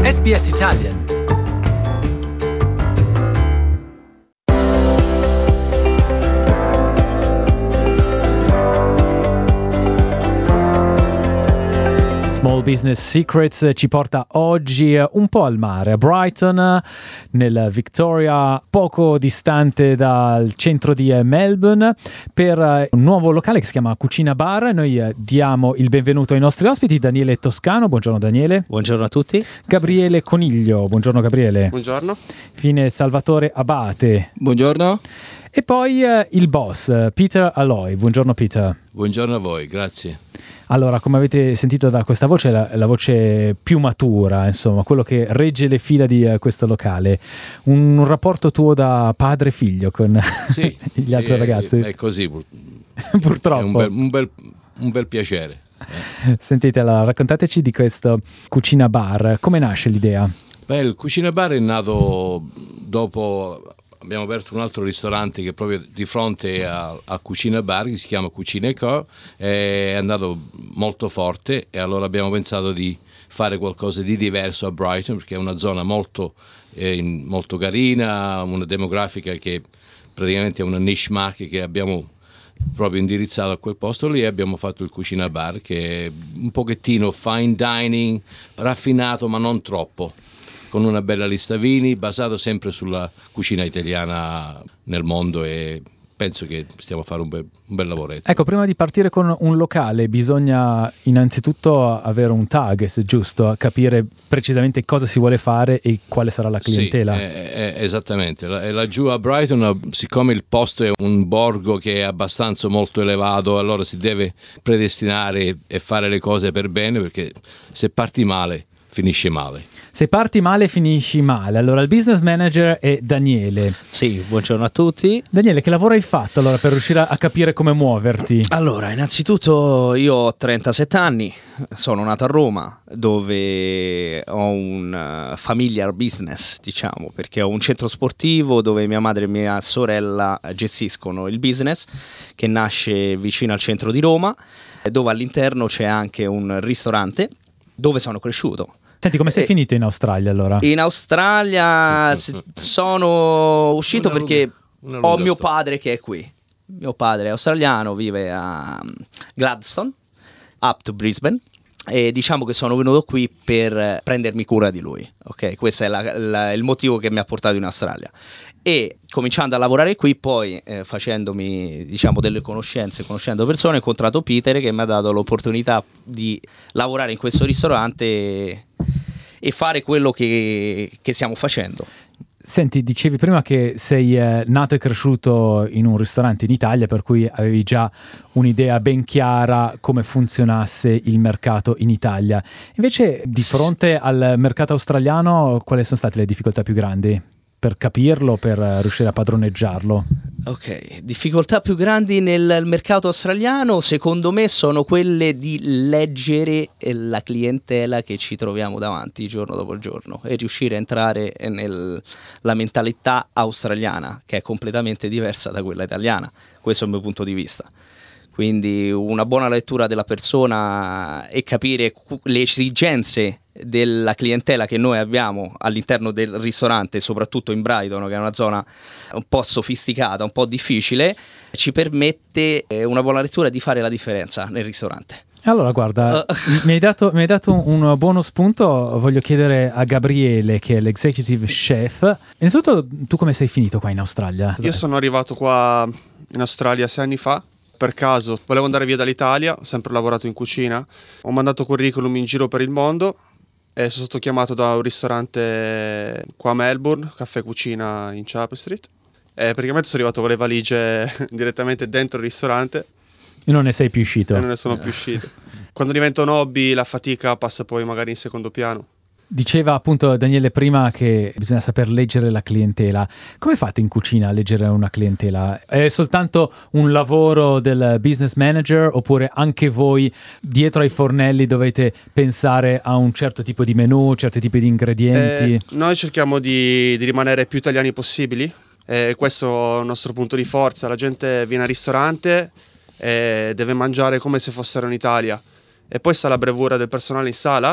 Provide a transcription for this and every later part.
SBS Italian. Small Business Secrets ci porta oggi un po' al mare, a Brighton, nel Victoria, poco distante dal centro di Melbourne, per un nuovo locale che si chiama Cucina Bar. Noi diamo il benvenuto ai nostri ospiti, Daniele Toscano. Buongiorno Daniele. Buongiorno a tutti. Gabriele Coniglio. Buongiorno Gabriele. Buongiorno. Infine Salvatore Abate. Buongiorno. E poi il boss, Peter Alloy. Buongiorno Peter. Buongiorno a voi, grazie. Allora, come avete sentito da questa voce, la voce più matura, insomma, quello che regge le fila di questo locale. Un rapporto tuo da padre-figlio con gli altri ragazzi? È così, purtroppo. È un bel piacere. Sentite, allora, raccontateci di questo Cucina Bar. Come nasce l'idea? Beh, il Cucina Bar è nato dopo... Abbiamo aperto un altro ristorante che è proprio di fronte a Cucina Bar, che si chiama Cucina Co. È andato molto forte e allora abbiamo pensato di fare qualcosa di diverso a Brighton, perché è una zona molto carina, una demografica che praticamente è una niche market che abbiamo proprio indirizzato a quel posto lì, e abbiamo fatto il Cucina Bar, che è un pochettino fine dining, raffinato ma non troppo, con una bella lista vini, basato sempre sulla cucina italiana nel mondo, e penso che stiamo a fare un bel lavoretto. Ecco, prima di partire con un locale bisogna innanzitutto avere un target, giusto? Capire precisamente cosa si vuole fare e quale sarà la clientela. Sì, esattamente. Laggiù a Brighton, siccome il posto è un borgo che è abbastanza molto elevato, allora si deve predestinare e fare le cose per bene, perché se parti male finisce male. Se parti male finisci male. Allora il business manager è Daniele. Sì, buongiorno a tutti. Daniele, che lavoro hai fatto allora per riuscire a capire come muoverti? Allora, innanzitutto io ho 37 anni, sono nato a Roma, dove ho un familiar business, diciamo, perché ho un centro sportivo dove mia madre e mia sorella gestiscono il business, che nasce vicino al centro di Roma, dove all'interno c'è anche un ristorante dove sono cresciuto. Senti, come sei finito in Australia allora? In Australia sono uscito perché ho mio padre che è qui. Mio padre è australiano, vive a Gladstone, up to Brisbane, e diciamo che sono venuto qui per prendermi cura di lui. Ok, questo è il motivo che mi ha portato in Australia. E cominciando a lavorare qui, poi facendomi, diciamo, delle conoscenze, conoscendo persone, ho incontrato Peter, che mi ha dato l'opportunità di lavorare in questo ristorante e fare quello che stiamo facendo. Senti, dicevi prima che sei nato e cresciuto in un ristorante in Italia, per cui avevi già un'idea ben chiara come funzionasse il mercato in Italia. Invece, di fronte al mercato australiano, quali sono state le difficoltà più grandi per capirlo, per riuscire a padroneggiarlo? Ok, difficoltà più grandi nel mercato australiano secondo me sono quelle di leggere la clientela che ci troviamo davanti giorno dopo giorno e riuscire a entrare nella mentalità australiana, che è completamente diversa da quella italiana. Questo è il mio punto di vista. Quindi una buona lettura della persona e capire le esigenze della clientela che noi abbiamo all'interno del ristorante, soprattutto in Brighton, che è una zona un po' sofisticata, un po' difficile, ci permette una buona lettura di fare la differenza nel ristorante. Allora guarda, mi hai dato un buono spunto. Voglio chiedere a Gabriele, che è l'executive chef. Innanzitutto, tu come sei finito qua in Australia? Io sono arrivato qua in Australia 6 anni fa. Per caso volevo andare via dall'Italia, ho sempre lavorato in cucina, ho mandato curriculum in giro per il mondo e sono stato chiamato da un ristorante qua a Melbourne, Caffè Cucina in Chapel Street, e praticamente sono arrivato con le valigie direttamente dentro il ristorante e non ne sei più uscito. E non ne sono più uscito. Quando diventa un hobby la fatica passa poi magari in secondo piano. Diceva appunto Daniele prima che bisogna saper leggere la clientela. Come fate in cucina a leggere una clientela? È soltanto un lavoro del business manager, oppure anche voi dietro ai fornelli dovete pensare a un certo tipo di menù, certi tipi di ingredienti? Noi cerchiamo di rimanere più italiani possibili. Questo è il nostro punto di forza. La gente viene al ristorante e deve mangiare come se fossero in Italia. E poi sta la bravura del personale in sala,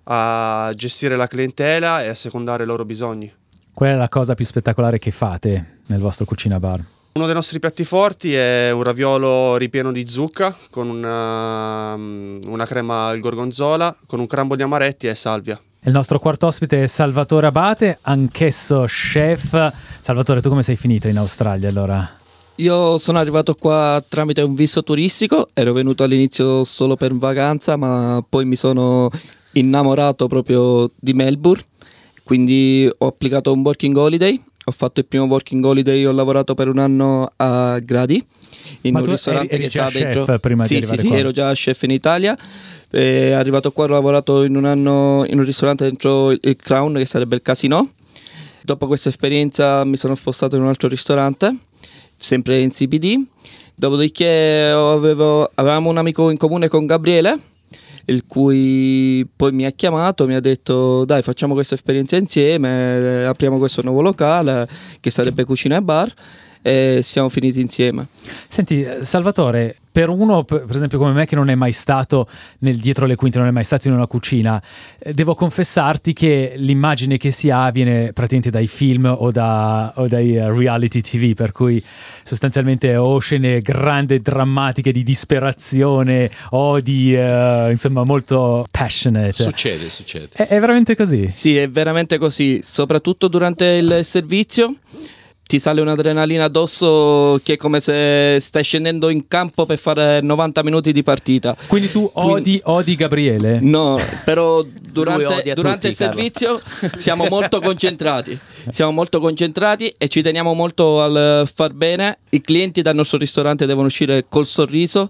a gestire la clientela e a secondare i loro bisogni. Qual è la cosa più spettacolare che fate nel vostro cucina bar? Uno dei nostri piatti forti è un raviolo ripieno di zucca con una crema al gorgonzola, con un crambo di amaretti e salvia. Il nostro quarto ospite è Salvatore Abate, anch'esso chef. Salvatore, tu come sei finito in Australia allora? Io sono arrivato qua tramite un visto turistico, ero venuto all'inizio solo per vacanza, ma poi mi sono innamorato proprio di Melbourne, quindi ho applicato un working holiday. Ho fatto il primo working holiday, ho lavorato per un anno a Gradi in un ristorante eri che già sta dentro. chef prima di arrivare qua? Sì, ero già chef in Italia. Arrivato qua ho lavorato in un anno in un ristorante dentro il Crown, che sarebbe il Casino. Dopo questa esperienza mi sono spostato in un altro ristorante, sempre in CBD. Dopodiché avevamo un amico in comune con Gabriele, il cui poi mi ha chiamato, mi ha detto dai, facciamo questa esperienza insieme, apriamo questo nuovo locale che sarebbe Cucina e Bar, e siamo finiti insieme. Senti Salvatore, per uno per esempio come me che non è mai stato nel dietro le quinte, non è mai stato in una cucina, devo confessarti che l'immagine che si ha viene praticamente dai film o dai reality TV, per cui sostanzialmente o scene grandi, drammatiche di disperazione o di insomma molto passionate. Succede. È veramente così? Sì, è veramente così, soprattutto durante il servizio. Ti sale un'adrenalina addosso che è come se stai scendendo in campo per fare 90 minuti di partita. Quindi tu odi Gabriele? No, però durante tutti, il servizio siamo molto concentrati. Siamo molto concentrati e ci teniamo molto al far bene. I clienti dal nostro ristorante devono uscire col sorriso.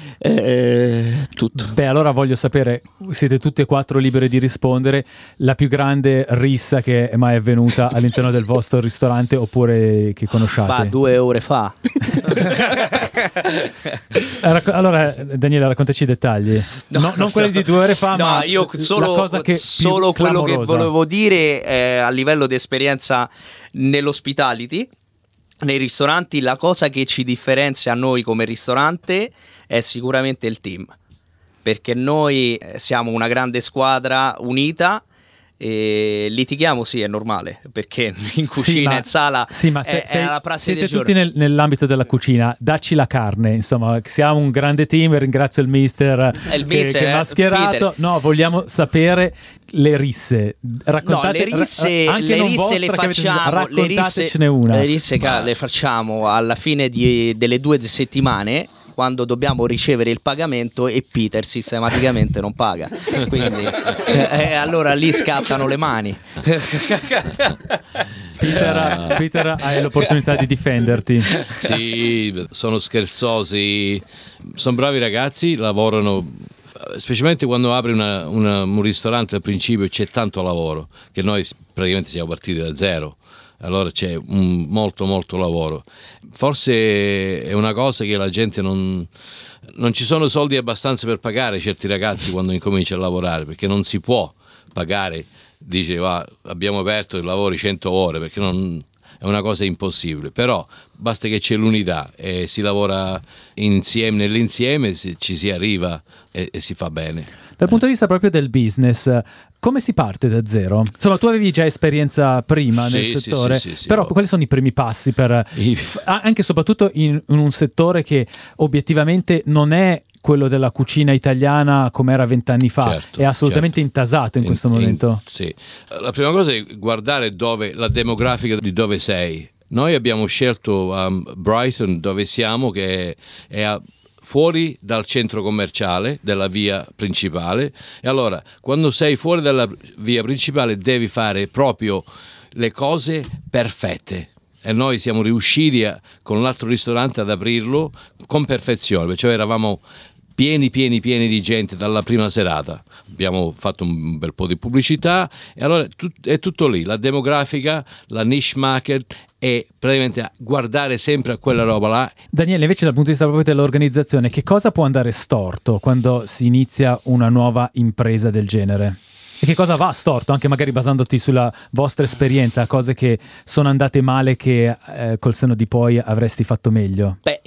Tutto. Beh, allora voglio sapere, siete tutti e quattro liberi di rispondere, la più grande rissa che è mai avvenuta all'interno del vostro ristorante oppure che conosciate? 2 ore fa. Allora Daniele, raccontaci i dettagli. Non quelli di 2 ore fa, ma io la cosa che solo più quello che clamorosa. volevo dire a livello di esperienza nell'hospitality, nei ristoranti. La cosa che ci differenzia a noi come ristorante è sicuramente il team, perché noi siamo una grande squadra unita e litighiamo, sì, è normale, perché in cucina, in sala è la prassi siete del giorno. tutti nell'ambito della cucina, dacci la carne, insomma, siamo un grande team, ringrazio il mister che è mascherato. Peter. No, vogliamo sapere le risse, raccontate, le risse, anche non vostre, le facciamo, raccontatecene una. Le risse le facciamo alla fine delle 2 settimane, quando dobbiamo ricevere il pagamento e Peter sistematicamente non paga, quindi allora lì scattano le mani. Peter, hai l'opportunità di difenderti. Sì, sono scherzosi, sono bravi ragazzi, lavorano, specialmente quando apri un ristorante al principio c'è tanto lavoro, che noi praticamente siamo partiti da zero. Allora c'è molto lavoro. Forse è una cosa che la gente non ci sono soldi abbastanza per pagare certi ragazzi quando incomincia a lavorare, perché non si può pagare, dice abbiamo aperto i lavori 100 ore, perché è una cosa impossibile. Però basta che c'è l'unità e si lavora insieme, nell'insieme ci si arriva e si fa bene. Dal punto di vista proprio del business, come si parte da zero? Insomma, tu avevi già esperienza prima nel settore, sì, però quali sono i primi passi anche e soprattutto in un settore che obiettivamente non è quello della cucina italiana come era 20 anni fa, certo, è assolutamente intasato in questo momento. Sì, la prima cosa è guardare la demografica di dove sei. Noi abbiamo scelto Brighton, dove siamo, che è fuori dal centro commerciale della via principale, e allora quando sei fuori dalla via principale devi fare proprio le cose perfette, e noi siamo riusciti con l'altro ristorante ad aprirlo con perfezione, cioè eravamo pieni di gente dalla prima serata. Abbiamo fatto un bel po' di pubblicità e allora è tutto lì, la demografica, la niche market, e praticamente guardare sempre a quella roba là. Daniele, invece dal punto di vista proprio dell'organizzazione, che cosa può andare storto quando si inizia una nuova impresa del genere? E che cosa va storto, anche magari basandoti sulla vostra esperienza, cose che sono andate male che col senno di poi avresti fatto meglio? Beh,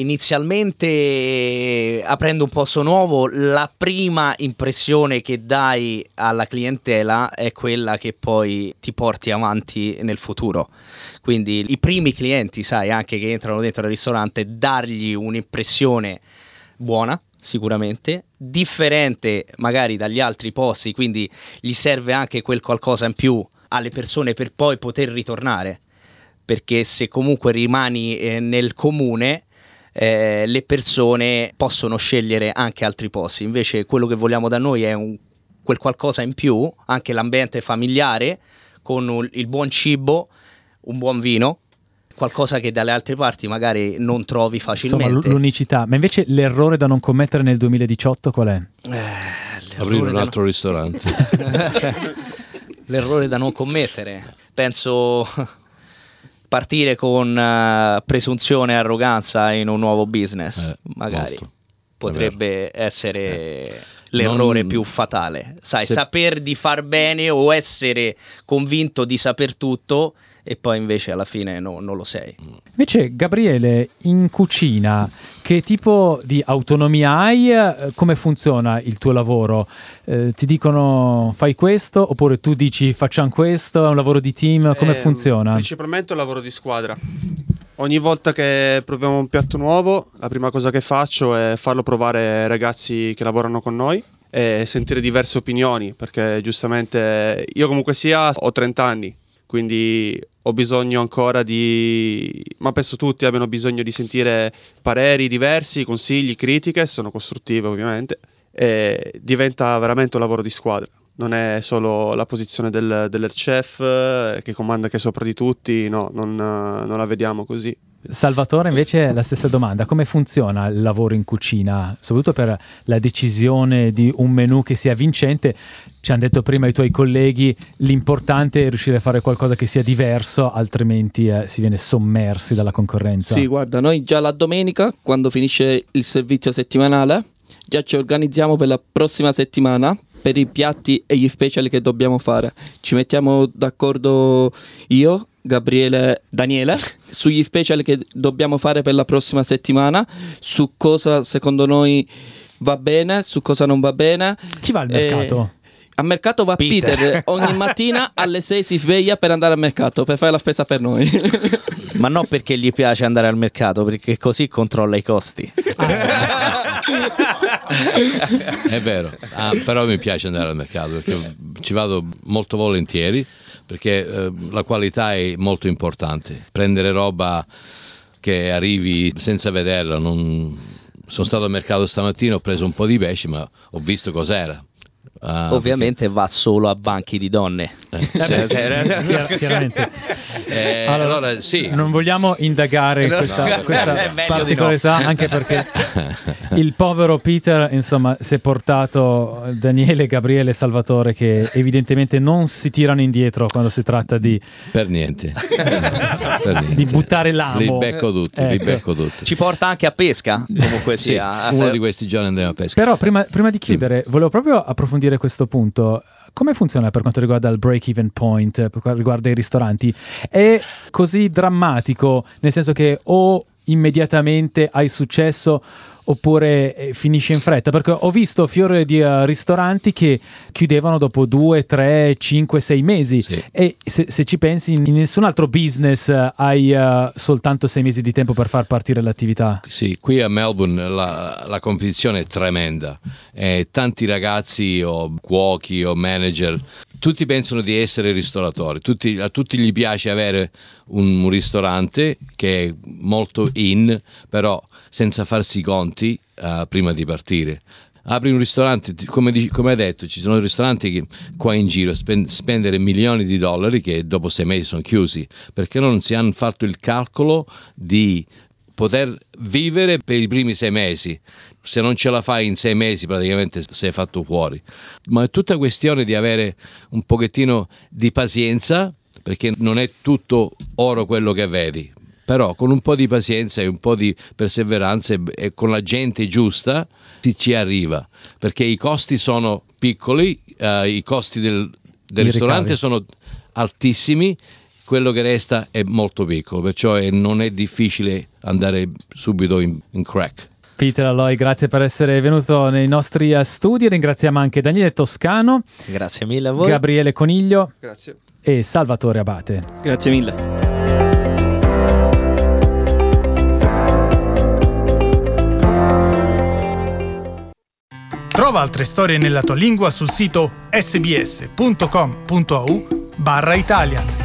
inizialmente, aprendo un posto nuovo, la prima impressione che dai alla clientela è quella che poi ti porti avanti nel futuro. Quindi i primi clienti, sai, anche che entrano dentro il ristorante, dargli un'impressione buona, sicuramente, differente magari dagli altri posti, quindi gli serve anche quel qualcosa in più alle persone per poi poter ritornare, perché se comunque rimani nel comune, le persone possono scegliere anche altri posti. Invece quello che vogliamo da noi è quel qualcosa in più, anche l'ambiente familiare, con il buon cibo, un buon vino, qualcosa che dalle altre parti magari non trovi facilmente. Insomma, l'unicità. Ma invece l'errore da non commettere nel 2018 qual è? Aprire un altro ristorante. L'errore da non commettere, penso partire con presunzione e arroganza in un nuovo business, magari molto. potrebbe essere l'errore più fatale. Sai, saper di far bene o essere convinto di saper tutto e poi invece alla fine non lo sei. Invece, Gabriele, in cucina che tipo di autonomia hai? Come funziona il tuo lavoro? Ti dicono fai questo oppure tu dici facciamo questo? È un lavoro di team? Come funziona? Principalmente un lavoro di squadra. Ogni volta che proviamo un piatto nuovo, la prima cosa che faccio è farlo provare ai ragazzi che lavorano con noi e sentire diverse opinioni, perché giustamente io comunque sia ho 30 anni, quindi ho bisogno ancora ma penso tutti abbiano bisogno di sentire pareri diversi, consigli, critiche, sono costruttive ovviamente, e diventa veramente un lavoro di squadra. Non è solo la posizione dell'head chef che comanda, che è sopra di tutti, no, non la vediamo così. Salvatore, invece, la stessa domanda: come funziona il lavoro in cucina, soprattutto per la decisione di un menù che sia vincente? Ci hanno detto prima i tuoi colleghi, l'importante è riuscire a fare qualcosa che sia diverso, altrimenti si viene sommersi dalla concorrenza. Sì, guarda, noi già la domenica, quando finisce il servizio settimanale, già ci organizziamo per la prossima settimana per i piatti e gli speciali che dobbiamo fare. Ci mettiamo d'accordo io, Gabriele, Daniele sugli speciali che dobbiamo fare per la prossima settimana, su cosa secondo noi va bene, su cosa non va bene. Chi va al mercato? Al mercato va Peter. Ogni mattina alle 6 si sveglia per andare al mercato, per fare la spesa per noi. Ma non perché gli piace andare al mercato, perché così controlla i costi. È vero, però mi piace andare al mercato perché ci vado molto volentieri, perché la qualità è molto importante. Prendere roba che arrivi senza vederla, sono stato al mercato stamattina, ho preso un po' di pesce, ma ho visto cos'era. Ovviamente va solo a banchi di donne. Chiaramente. Allora sì, non vogliamo indagare questa particolarità, anche perché il povero Peter, insomma, si è portato Daniele, Gabriele e Salvatore, che evidentemente non si tirano indietro quando si tratta di per niente. di buttare l'amo. Li becco tutti. Ci porta anche a pesca, comunque Sì, sia. uno di questi giorni andremo a pesca. Però prima di chiudere, volevo proprio approfondire questo punto. Come funziona per quanto riguarda il break-even point, per quanto riguarda i ristoranti? È così drammatico, nel senso che o immediatamente hai successo oppure finisce in fretta? Perché ho visto fiore di ristoranti che chiudevano dopo 2, 3, 5, 6 mesi. Sì. E se ci pensi, in nessun altro business hai soltanto 6 mesi di tempo per far partire l'attività. Sì, qui a Melbourne la competizione è tremenda. Tanti ragazzi o cuochi o manager, tutti pensano di essere ristoratori, a tutti gli piace avere un ristorante che è molto però senza farsi i conti prima di partire. Apri un ristorante, come hai detto, ci sono ristoranti che qua in giro spendere milioni di dollari che dopo 6 mesi sono chiusi, perché non si hanno fatto il calcolo di poter vivere per i primi 6 mesi. Se non ce la fai in 6 mesi praticamente sei fatto fuori. Ma è tutta questione di avere un pochettino di pazienza, perché non è tutto oro quello che vedi, però con un po' di pazienza e un po' di perseveranza e con la gente giusta ci arriva, perché i costi sono piccoli, i costi del ristorante sono altissimi, quello che resta è molto piccolo, perciò non è difficile andare subito in crack. Peter Aloi, grazie per essere venuto nei nostri studi. Ringraziamo anche Daniele Toscano. Grazie mille a voi. Gabriele Coniglio. Grazie. E Salvatore Abate. Grazie mille. Trova altre storie nella tua lingua sul sito sbs.com.au/Italian.